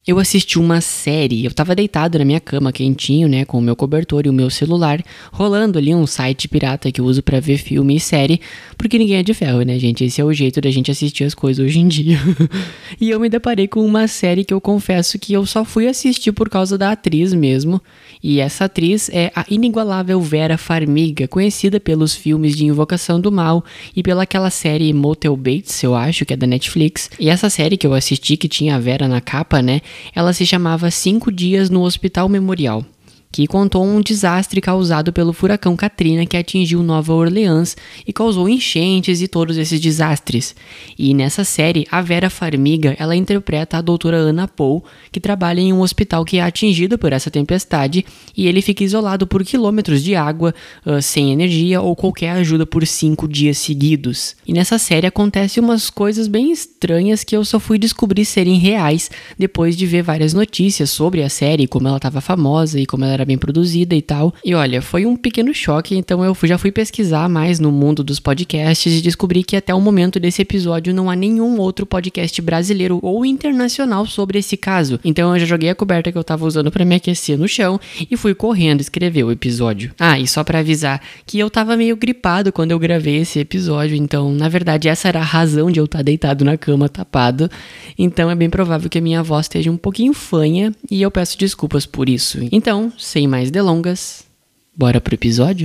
Eu assisti uma série, eu tava deitado na minha cama, quentinho, né, com o meu cobertor e o meu celular, rolando ali um site pirata que eu uso pra ver filme e série, porque ninguém é de ferro, né, gente? Esse é o jeito da gente assistir as coisas hoje em dia. E eu me deparei com uma série que eu confesso que eu só fui assistir por causa da atriz mesmo, e essa atriz é a inigualável Vera Farmiga, conhecida pelos filmes de Invocação do Mal e pelaquela série Motel Bates, eu acho, que é da Netflix. E essa série que eu assisti, que tinha a Vera na capa, né, ela se chamava 5 Dias no Hospital Memorial, que contou um desastre causado pelo furacão Katrina que atingiu Nova Orleans e causou enchentes e todos esses desastres. E nessa série, a Vera Farmiga, ela interpreta a doutora Anna Paul, que trabalha em um hospital que é atingido por essa tempestade e ele fica isolado por quilômetros de água, sem energia ou qualquer ajuda por 5 dias seguidos. E nessa série acontece umas coisas bem estranhas que eu só fui descobrir serem reais depois de ver várias notícias sobre a série, como ela estava famosa e como ela era bem produzida e tal. E olha, foi um pequeno choque, então eu já fui pesquisar mais no mundo dos podcasts e descobri que até o momento desse episódio não há nenhum outro podcast brasileiro ou internacional sobre esse caso. Então eu já joguei a coberta que eu tava usando pra me aquecer no chão e fui correndo escrever o episódio. Ah, e só pra avisar que eu tava meio gripado quando eu gravei esse episódio, então na verdade essa era a razão de eu estar deitado na cama tapado. Então é bem provável que a minha voz esteja um pouquinho fanha e eu peço desculpas por isso. Então, sem mais delongas, bora pro episódio?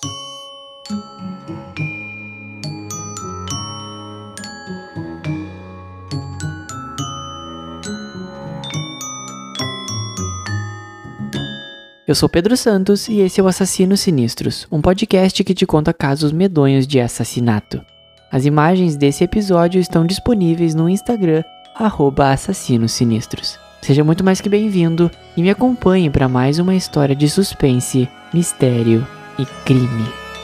Eu sou Pedro Santos e esse é o Assassinos Sinistros, um podcast que te conta casos medonhos de assassinato. As imagens desse episódio estão disponíveis no Instagram, @assassinossinistros. Seja muito mais que bem-vindo e me acompanhe para mais uma história de suspense, mistério e crime.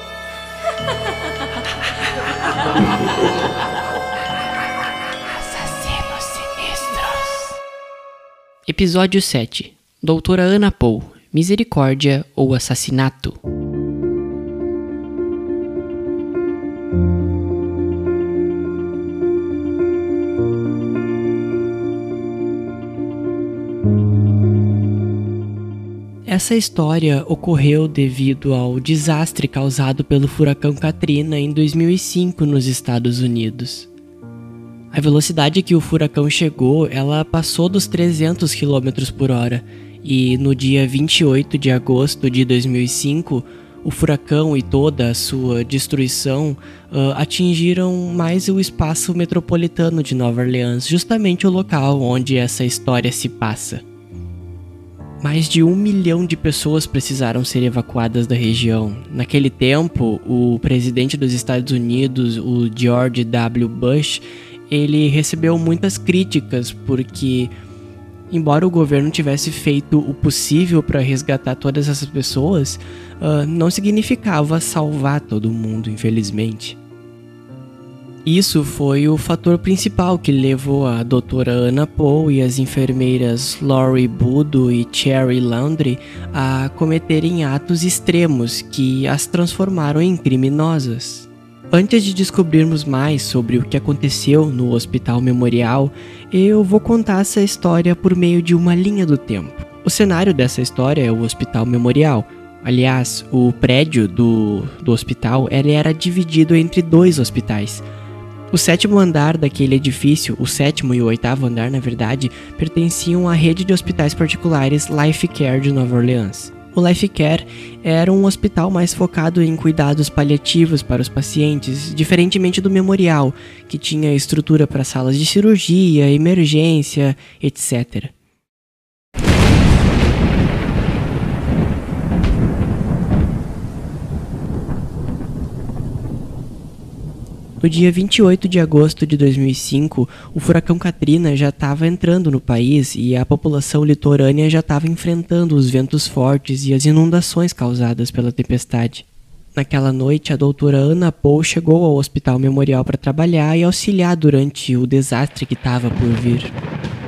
Assassinos Sinistros. Episódio 7. Doutora Anna Paul. Misericórdia ou assassinato? Essa história ocorreu devido ao desastre causado pelo furacão Katrina em 2005 nos Estados Unidos. A velocidade que o furacão chegou, ela passou dos 300 km por hora e no dia 28 de agosto de 2005, o furacão e toda a sua destruição atingiram mais o espaço metropolitano de Nova Orleans, justamente o local onde essa história se passa. Mais de 1 milhão de pessoas precisaram ser evacuadas da região. Naquele tempo, o presidente dos Estados Unidos, o George W. Bush, ele recebeu muitas críticas porque, embora o governo tivesse feito o possível para resgatar todas essas pessoas, não significava salvar todo mundo, infelizmente. Isso foi o fator principal que levou a doutora Anna Paul e as enfermeiras Lori Budo e Cherry Laundrie a cometerem atos extremos que as transformaram em criminosas. Antes de descobrirmos mais sobre o que aconteceu no Hospital Memorial, eu vou contar essa história por meio de uma linha do tempo. O cenário dessa história é o Hospital Memorial. Aliás, o prédio do hospital ele era dividido entre 2 hospitais. O 7º andar daquele edifício, o 7º e o 8º andar, na verdade, pertenciam à rede de hospitais particulares Life Care de Nova Orleans. O Life Care era um hospital mais focado em cuidados paliativos para os pacientes, diferentemente do Memorial, que tinha estrutura para salas de cirurgia, emergência, etc. No dia 28 de agosto de 2005, o furacão Katrina já estava entrando no país e a população litorânea já estava enfrentando os ventos fortes e as inundações causadas pela tempestade. Naquela noite, a doutora Anna Paul chegou ao Hospital Memorial para trabalhar e auxiliar durante o desastre que estava por vir.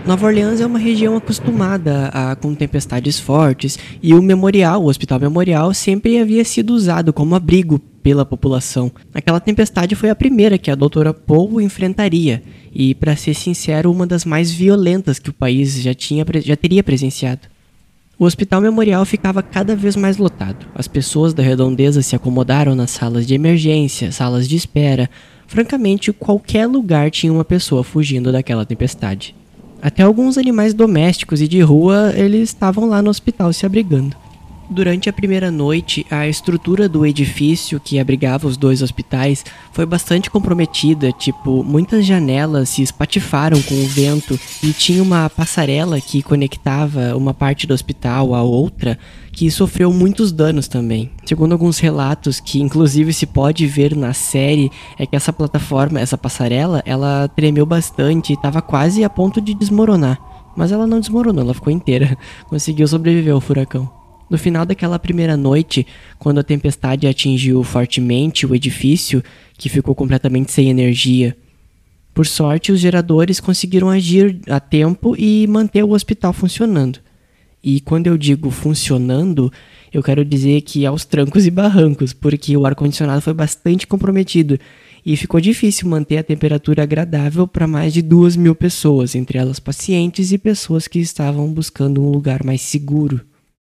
Nova Orleans é uma região acostumada com tempestades fortes e o Hospital Memorial, sempre havia sido usado como abrigo pela população. Aquela tempestade foi a primeira que a doutora Poe enfrentaria e, para ser sincero, uma das mais violentas que o país já teria presenciado. O Hospital Memorial ficava cada vez mais lotado. As pessoas da redondeza se acomodaram nas salas de emergência, salas de espera. Francamente, qualquer lugar tinha uma pessoa fugindo daquela tempestade. Até alguns animais domésticos e de rua, eles estavam lá no hospital se abrigando. Durante a primeira noite, a estrutura do edifício que abrigava os dois hospitais foi bastante comprometida, muitas janelas se espatifaram com o vento e tinha uma passarela que conectava uma parte do hospital à outra que sofreu muitos danos também. Segundo alguns relatos, que inclusive se pode ver na série, é que essa plataforma, essa passarela, ela tremeu bastante e estava quase a ponto de desmoronar. Mas ela não desmoronou, ela ficou inteira, conseguiu sobreviver ao furacão. No final daquela primeira noite, quando a tempestade atingiu fortemente o edifício, que ficou completamente sem energia, por sorte, os geradores conseguiram agir a tempo e manter o hospital funcionando. E quando eu digo funcionando, eu quero dizer que aos trancos e barrancos, porque o ar-condicionado foi bastante comprometido e ficou difícil manter a temperatura agradável para mais de 2.000 pessoas, entre elas pacientes e pessoas que estavam buscando um lugar mais seguro.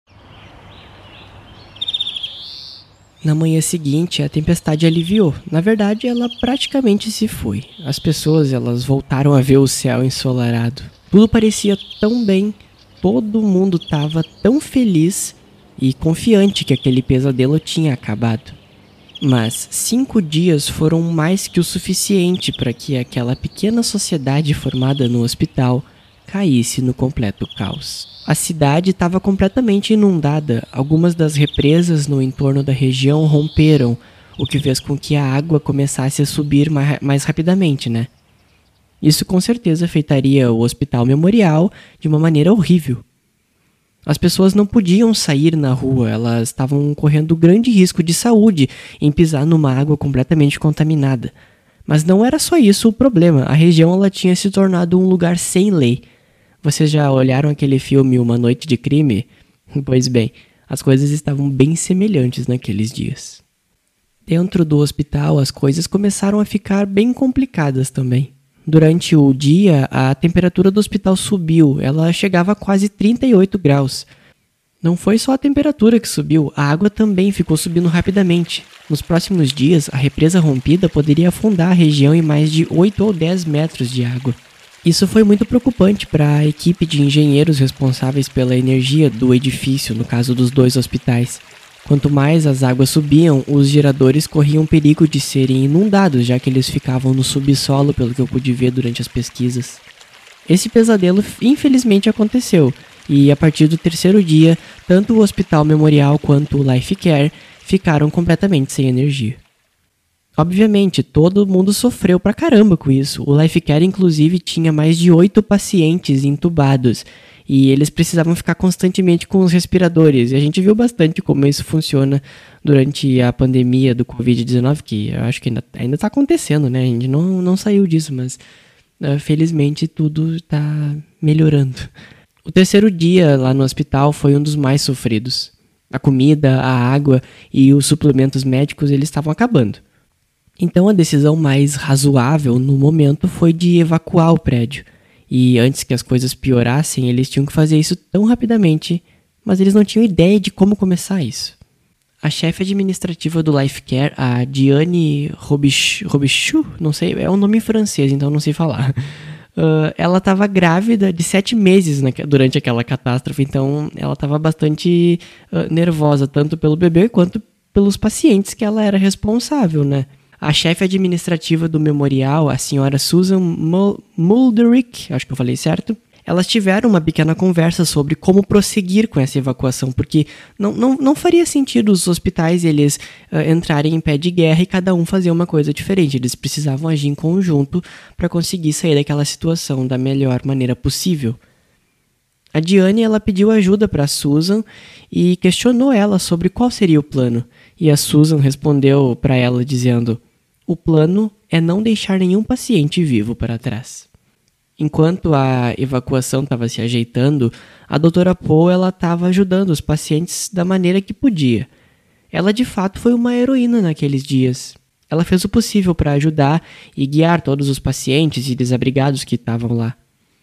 Na manhã seguinte, a tempestade aliviou. Na verdade, ela praticamente se foi. As pessoas, elas voltaram a ver o céu ensolarado. Tudo parecia tão bem. Todo mundo estava tão feliz e confiante que aquele pesadelo tinha acabado. Mas 5 dias foram mais que o suficiente para que aquela pequena sociedade formada no hospital caísse no completo caos. A cidade estava completamente inundada. Algumas das represas no entorno da região romperam, o que fez com que a água começasse a subir mais rapidamente, né? Isso com certeza afetaria o Hospital Memorial de uma maneira horrível. As pessoas não podiam sair na rua, elas estavam correndo grande risco de saúde em pisar numa água completamente contaminada. Mas não era só isso o problema, a região ela tinha se tornado um lugar sem lei. Vocês já olharam aquele filme Uma Noite de Crime? Pois bem, as coisas estavam bem semelhantes naqueles dias. Dentro do hospital, as coisas começaram a ficar bem complicadas também. Durante o dia, a temperatura do hospital subiu, ela chegava a quase 38 graus. Não foi só a temperatura que subiu, a água também ficou subindo rapidamente. Nos próximos dias, a represa rompida poderia afundar a região em mais de 8 ou 10 metros de água. Isso foi muito preocupante para a equipe de engenheiros responsáveis pela energia do edifício, no caso dos 2 hospitais. Quanto mais as águas subiam, os geradores corriam perigo de serem inundados, já que eles ficavam no subsolo, pelo que eu pude ver durante as pesquisas. Esse pesadelo infelizmente aconteceu, e a partir do 3º dia, tanto o Hospital Memorial quanto o Life Care ficaram completamente sem energia. Obviamente, todo mundo sofreu pra caramba com isso. O Life Care, inclusive, tinha mais de 8 pacientes entubados e eles precisavam ficar constantemente com os respiradores. E a gente viu bastante como isso funciona durante a pandemia do Covid-19, que eu acho que ainda tá acontecendo, né? A gente não saiu disso, mas felizmente tudo tá melhorando. O 3º dia lá no hospital foi um dos mais sofridos. A comida, a água e os suplementos médicos, eles estavam acabando. Então a decisão mais razoável no momento foi de evacuar o prédio. E antes que as coisas piorassem, eles tinham que fazer isso tão rapidamente, mas eles não tinham ideia de como começar isso. A chefe administrativa do Life Care, a Diane Robichaux, não sei, é um nome em francês, então não sei falar. Ela estava grávida de 7 meses durante aquela catástrofe, então ela estava bastante nervosa, tanto pelo bebê quanto pelos pacientes que ela era responsável, né? A chefe administrativa do memorial, a senhora Susan Mulderick, acho que eu falei certo, elas tiveram uma pequena conversa sobre como prosseguir com essa evacuação, porque não faria sentido os hospitais eles entrarem em pé de guerra e cada um fazer uma coisa diferente. Eles precisavam agir em conjunto para conseguir sair daquela situação da melhor maneira possível. A Diane ela pediu ajuda para a Susan e questionou ela sobre qual seria o plano. E a Susan respondeu para ela dizendo: o plano é não deixar nenhum paciente vivo para trás. Enquanto a evacuação estava se ajeitando, a doutora Poe estava ajudando os pacientes da maneira que podia. Ela de fato foi uma heroína naqueles dias. Ela fez o possível para ajudar e guiar todos os pacientes e desabrigados que estavam lá.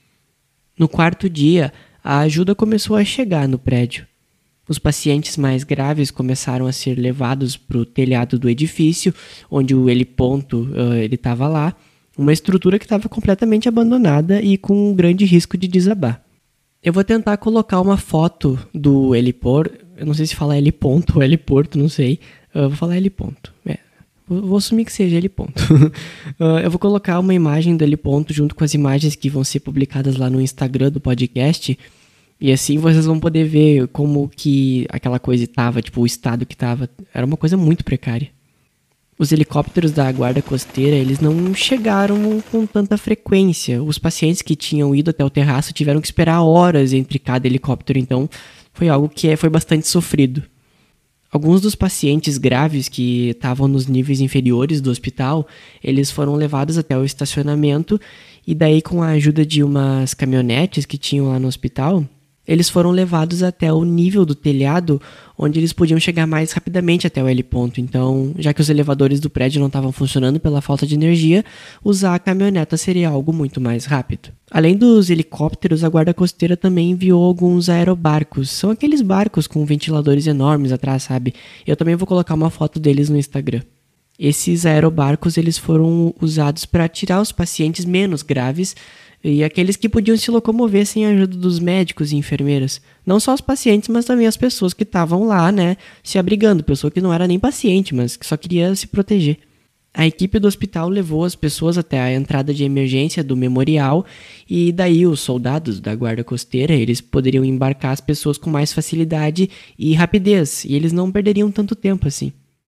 No quarto dia, a ajuda começou a chegar no prédio. Os pacientes mais graves começaram a ser levados para o telhado do edifício, onde o heliponto estava lá, uma estrutura que estava completamente abandonada e com um grande risco de desabar. Eu vou tentar colocar uma foto do heliporto, eu não sei se fala heliponto ou heliporto, não sei, vou falar heliponto, vou assumir que seja heliponto. Eu vou colocar uma imagem do heliponto junto com as imagens que vão ser publicadas lá no Instagram do podcast, e assim vocês vão poder ver como que aquela coisa estava, tipo, o estado que estava. Era uma coisa muito precária. Os helicópteros da guarda costeira, eles não chegaram com tanta frequência. Os pacientes que tinham ido até o terraço tiveram que esperar horas entre cada helicóptero, então foi algo que foi bastante sofrido. Alguns dos pacientes graves que estavam nos níveis inferiores do hospital, eles foram levados até o estacionamento e daí com a ajuda de umas caminhonetes que tinham lá no hospital, eles foram levados até o nível do telhado, onde eles podiam chegar mais rapidamente até o heliponto. Então, já que os elevadores do prédio não estavam funcionando pela falta de energia, usar a caminhoneta seria algo muito mais rápido. Além dos helicópteros, a guarda costeira também enviou alguns aerobarcos. São aqueles barcos com ventiladores enormes atrás, sabe? Eu também vou colocar uma foto deles no Instagram. Esses aerobarcos eles foram usados para tirar os pacientes menos graves e aqueles que podiam se locomover sem a ajuda dos médicos e enfermeiras. Não só os pacientes, mas também as pessoas que estavam lá, se abrigando. Pessoa que não era nem paciente, mas que só queria se proteger. A equipe do hospital levou as pessoas até a entrada de emergência do memorial e daí os soldados da guarda costeira, eles poderiam embarcar as pessoas com mais facilidade e rapidez, e eles não perderiam tanto tempo assim.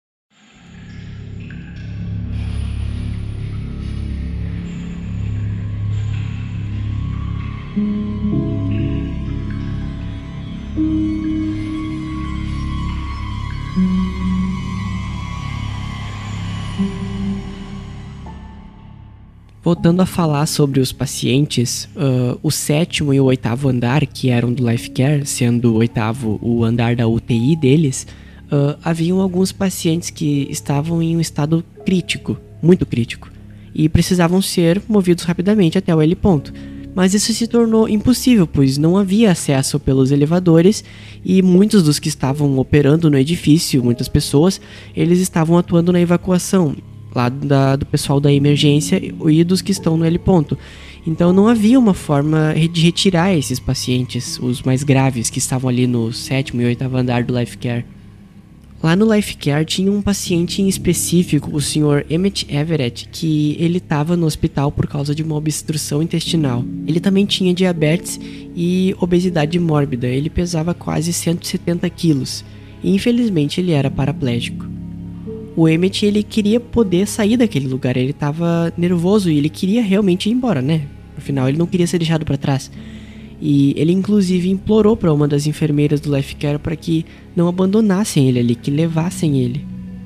Voltando a falar sobre os pacientes, o 7º e o 8º andar, que eram do Life Care, sendo o 8º o andar da UTI deles, haviam alguns pacientes que estavam em um estado crítico, muito crítico, e precisavam ser movidos rapidamente até o heliponto. Mas isso se tornou impossível, pois não havia acesso pelos elevadores e muitos dos que estavam operando no edifício, muitas pessoas, eles estavam atuando na evacuação lá do pessoal da emergência e dos que estão no heliponto. Então não havia uma forma de retirar esses pacientes, os mais graves, que estavam ali no 7º e 8º andar do Life Care. Lá no Life Care tinha um paciente em específico, o Sr. Emmett Everett, que ele estava no hospital por causa de uma obstrução intestinal. Ele também tinha diabetes e obesidade mórbida, ele pesava quase 170 quilos e infelizmente ele era paraplégico. O Emmett, ele queria poder sair daquele lugar, ele estava nervoso e ele queria realmente ir embora, Afinal, ele não queria ser deixado para trás. E ele inclusive implorou para uma das enfermeiras do Life Care para que não abandonassem ele ali, que levassem ele.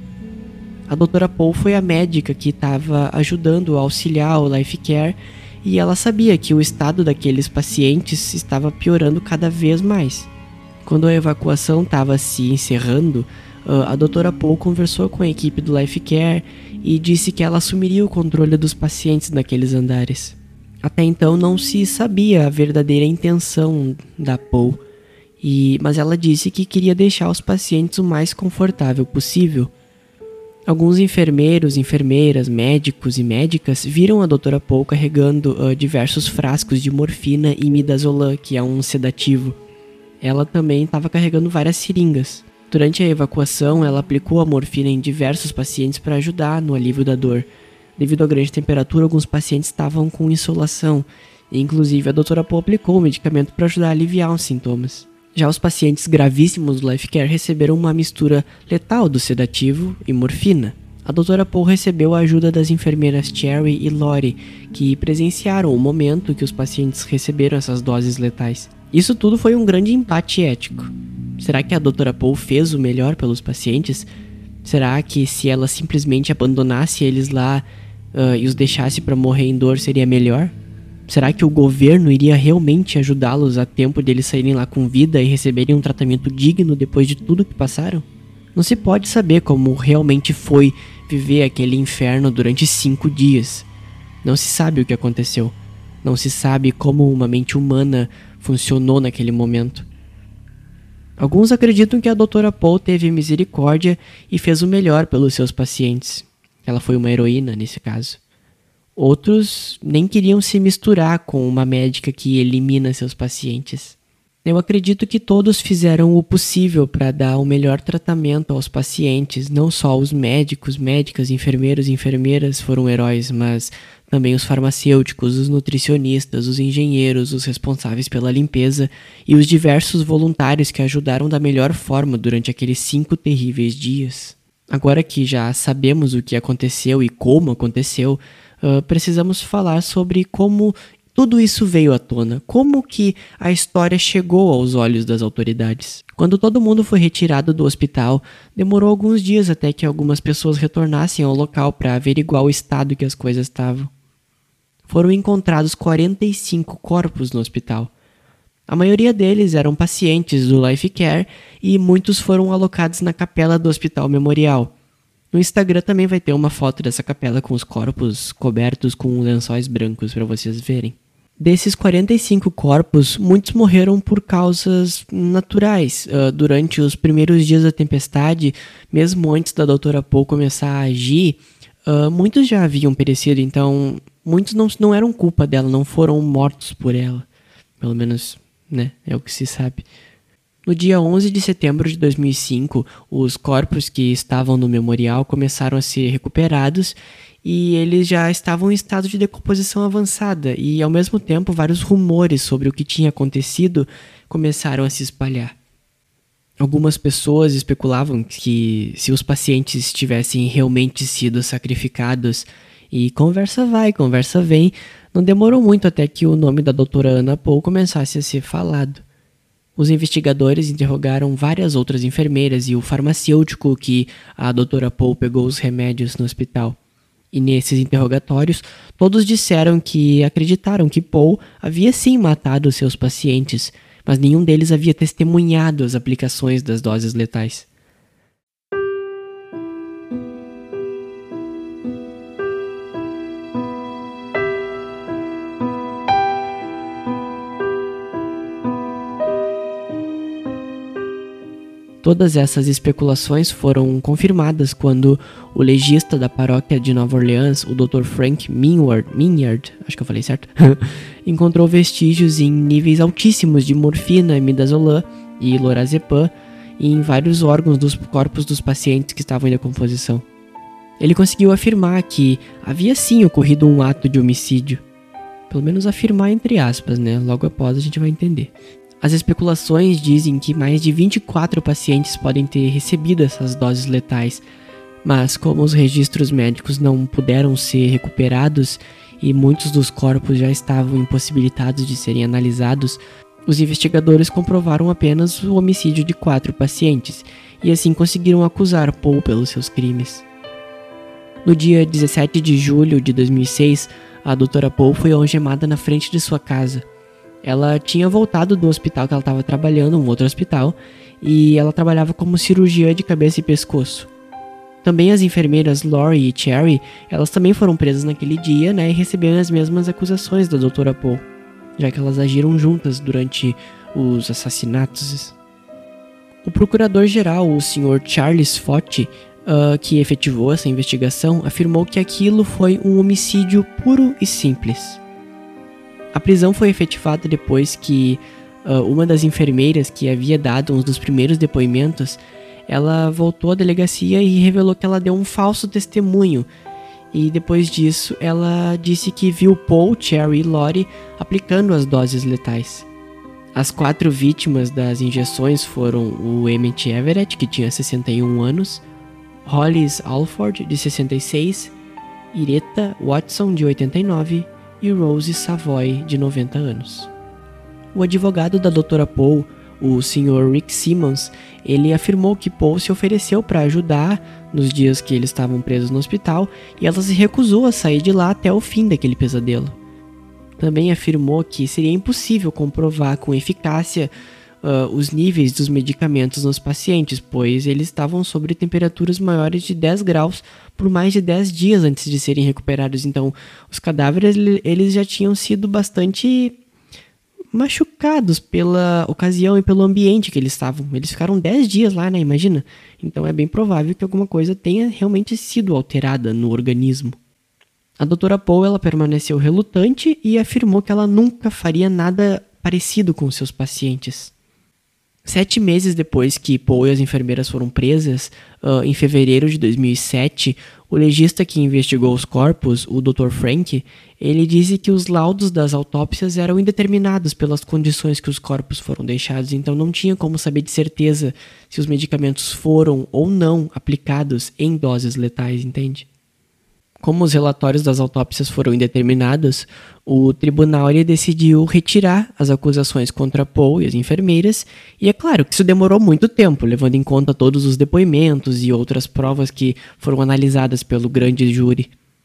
A doutora Poe foi a médica que estava ajudando a auxiliar o Life Care e ela sabia que o estado daqueles pacientes estava piorando cada vez mais. Quando a evacuação estava se encerrando, a doutora Poe conversou com a equipe do Life Care e disse que ela assumiria o controle dos pacientes naqueles andares. Até então não se sabia a verdadeira intenção da Poe, mas ela disse que queria deixar os pacientes o mais confortável possível. Alguns enfermeiros, enfermeiras, médicos e médicas viram a doutora Poe carregando diversos frascos de morfina e midazolam, que é um sedativo. Ela também estava carregando várias seringas. Durante a evacuação, ela aplicou a morfina em diversos pacientes para ajudar no alívio da dor. Devido à grande temperatura, alguns pacientes estavam com insolação, e inclusive a doutora Poe aplicou o medicamento para ajudar a aliviar os sintomas. Já os pacientes gravíssimos do Life Care receberam uma mistura letal do sedativo e morfina. A doutora Poe recebeu a ajuda das enfermeiras Cherry e Lori, que presenciaram o momento que os pacientes receberam essas doses letais. Isso tudo foi um grande empate ético. Será que a doutora Poe fez o melhor pelos pacientes? Será que se ela simplesmente abandonasse eles lá e os deixasse para morrer em dor seria melhor? Será que o governo iria realmente ajudá-los a tempo deles saírem lá com vida e receberem um tratamento digno depois de tudo que passaram? Não se pode saber como realmente foi viver aquele inferno durante 5 dias. Não se sabe o que aconteceu. Não se sabe como uma mente humana funcionou naquele momento. Alguns acreditam que a Dra. Paul teve misericórdia e fez o melhor pelos seus pacientes. Ela foi uma heroína nesse caso. Outros nem queriam se misturar com uma médica que elimina seus pacientes. Eu acredito que todos fizeram o possível para dar o melhor tratamento aos pacientes. Não só os médicos, médicas, enfermeiros e enfermeiras foram heróis, mas também os farmacêuticos, os nutricionistas, os engenheiros, os responsáveis pela limpeza e os diversos voluntários que ajudaram da melhor forma durante aqueles 5 terríveis dias. Agora que já sabemos o que aconteceu e como aconteceu, precisamos falar sobre como tudo isso veio à tona, como que a história chegou aos olhos das autoridades. Quando todo mundo foi retirado do hospital, demorou alguns dias até que algumas pessoas retornassem ao local para averiguar o estado que as coisas estavam. Foram encontrados 45 corpos no hospital. A maioria deles eram pacientes do Life Care e muitos foram alocados na capela do Hospital Memorial. No Instagram também vai ter uma foto dessa capela com os corpos cobertos com lençóis brancos para vocês verem. Desses 45 corpos, muitos morreram por causas naturais. Durante os primeiros dias da tempestade, mesmo antes da Dra. Paul começar a agir, muitos já haviam perecido, então muitos não eram culpa dela, não foram mortos por ela. Pelo menos, né, é o que se sabe. No dia 11 de setembro de 2005, os corpos que estavam no memorial começaram a ser recuperados e eles já estavam em estado de decomposição avançada e, ao mesmo tempo, vários rumores sobre o que tinha acontecido começaram a se espalhar. Algumas pessoas especulavam que se os pacientes tivessem realmente sido sacrificados, e conversa vai, conversa vem, não demorou muito até que o nome da doutora Anna Paul começasse a ser falado. Os investigadores interrogaram várias outras enfermeiras e o farmacêutico que a Dra. Paul pegou os remédios no hospital. E nesses interrogatórios, todos disseram que acreditaram que Paul havia sim matado seus pacientes, mas nenhum deles havia testemunhado as aplicações das doses letais. Todas essas especulações foram confirmadas quando o legista da paróquia de Nova Orleans, o Dr. Frank Minyard, acho que eu falei certo, encontrou vestígios em níveis altíssimos de morfina, midazolam e lorazepam em vários órgãos dos corpos dos pacientes que estavam em decomposição. Ele conseguiu afirmar que havia sim ocorrido um ato de homicídio. Pelo menos afirmar entre aspas, né? Logo após a gente vai entender. As especulações dizem que mais de 24 pacientes podem ter recebido essas doses letais, mas como os registros médicos não puderam ser recuperados e muitos dos corpos já estavam impossibilitados de serem analisados, os investigadores comprovaram apenas o homicídio de 4 pacientes e assim conseguiram acusar Paul pelos seus crimes. No dia 17 de julho de 2006, a Dra. Paul foi algemada na frente de sua casa. Ela tinha voltado do hospital que ela estava trabalhando, um outro hospital, e ela trabalhava como cirurgiã de cabeça e pescoço. Também as enfermeiras Lori e Cherry, elas também foram presas naquele dia, né, e receberam as mesmas acusações da Dra. Paul, já que elas agiram juntas durante os assassinatos. O procurador-geral, o Sr. Charles Foti, que efetivou essa investigação, afirmou que aquilo foi um homicídio puro e simples. A prisão foi efetivada depois que uma das enfermeiras que havia dado um dos primeiros depoimentos, ela voltou à delegacia e revelou que ela deu um falso testemunho. E depois disso, ela disse que viu Paul, Cherry e Lori aplicando as doses letais. As 4 vítimas das injeções foram o Emmett Everett, que tinha 61 anos, Hollis Alford, de 66, Ireta Watson, de 89, e Rose Savoy, de 90 anos. O advogado da Dra. Paul, o Sr. Rick Simmons, ele afirmou que Paul se ofereceu para ajudar nos dias que eles estavam presos no hospital e ela se recusou a sair de lá até o fim daquele pesadelo. também afirmou que seria impossível comprovar com eficácia os níveis dos medicamentos nos pacientes, pois eles estavam sobre temperaturas maiores de 10 graus por mais de 10 dias antes de serem recuperados. Então, os cadáveres eles já tinham sido bastante machucados pela ocasião e pelo ambiente que eles estavam. Eles ficaram 10 dias lá, né? Imagina. Então, é bem provável que alguma coisa tenha realmente sido alterada no organismo. A doutora Poe, ela permaneceu relutante e afirmou que ela nunca faria nada parecido com seus pacientes. 7 meses depois que Poe e as enfermeiras foram presas, em fevereiro de 2007, o legista que investigou os corpos, o Dr. Frank, ele disse que os laudos das autópsias eram indeterminados pelas condições que os corpos foram deixados, então não tinha como saber de certeza se os medicamentos foram ou não aplicados em doses letais, entende? Como os relatórios das autópsias foram indeterminados, o tribunal ele decidiu retirar as acusações contra Poe e as enfermeiras, e é claro que isso demorou muito tempo, levando em conta todos os depoimentos e outras provas que foram analisadas pelo grande júri.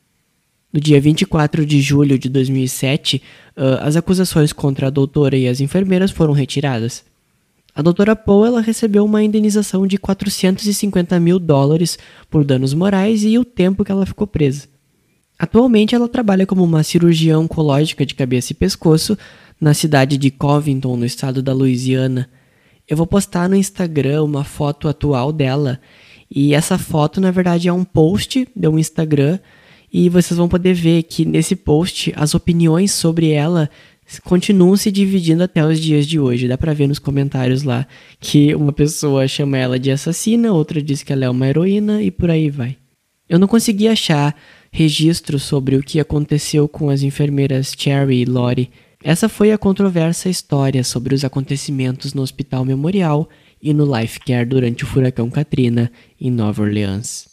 No dia 24 de julho de 2007, as acusações contra a doutora e as enfermeiras foram retiradas. A doutora Poe ela recebeu uma indenização de $450 mil por danos morais e o tempo que ela ficou presa. Atualmente ela trabalha como uma cirurgiã oncológica de cabeça e pescoço na cidade de Covington, no estado da Louisiana. Eu vou postar no Instagram uma foto atual dela, e essa foto na verdade é um post de um Instagram, e vocês vão poder ver que nesse post as opiniões sobre ela continuam se dividindo até os dias de hoje. Dá pra ver nos comentários lá que uma pessoa chama ela de assassina, outra diz que ela é uma heroína e por aí vai. Eu não consegui achar registro sobre o que aconteceu com as enfermeiras Cherry e Lori. Essa foi a controversa história sobre os acontecimentos no Hospital Memorial e no Life Care durante o furacão Katrina em Nova Orleans.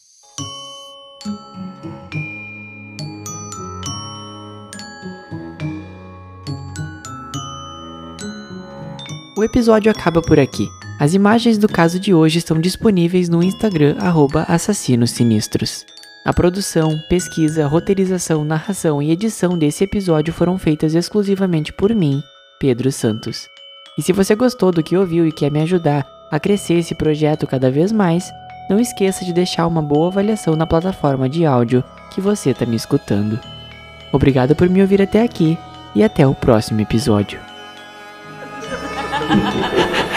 O episódio acaba por aqui. As imagens do caso de hoje estão disponíveis no Instagram @assassinossinistros. A produção, pesquisa, roteirização, narração e edição desse episódio foram feitas exclusivamente por mim, Pedro Santos. E se você gostou do que ouviu e quer me ajudar a crescer esse projeto cada vez mais, não esqueça de deixar uma boa avaliação na plataforma de áudio que você está me escutando. Obrigado por me ouvir até aqui e até o próximo episódio.